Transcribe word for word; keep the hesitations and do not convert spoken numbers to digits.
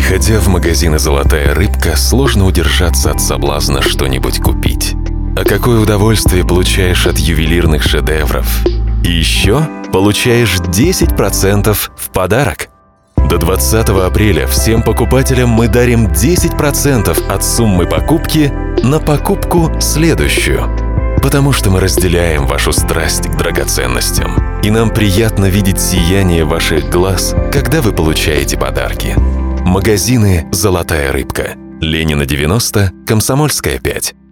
Приходя в магазины «Золотая рыбка», сложно удержаться от соблазна что-нибудь купить. А какое удовольствие получаешь от ювелирных шедевров! И еще получаешь десять процентов в подарок. До двадцатого апреля всем покупателям мы дарим десять процентов от суммы покупки на покупку следующую. Потому что мы разделяем вашу страсть к драгоценностям. И нам приятно видеть сияние ваших глаз, когда вы получаете подарки. Магазины «Золотая рыбка». Ленина, девяносто, Комсомольская, пять.